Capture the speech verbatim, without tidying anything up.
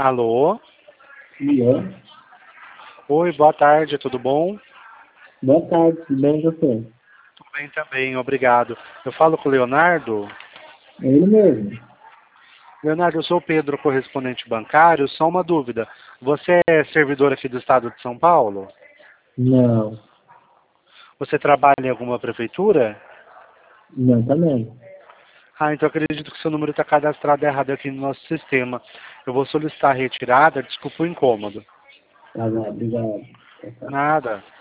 Alô? Alô? Oi, boa tarde, tudo bom? Boa tarde, tudo bem você? Tudo bem também, obrigado. Eu falo com o Leonardo. É ele mesmo. Leonardo, eu sou o Pedro, correspondente bancário. Só uma dúvida. Você é servidor aqui do estado de São Paulo? Não, Você trabalha em alguma prefeitura? não também. Ah, então acredito que seu número está cadastrado errado aqui no nosso sistema. Eu vou solicitar a retirada, desculpa o incômodo. Tá bom, obrigado. Tchau, tchau. Nada.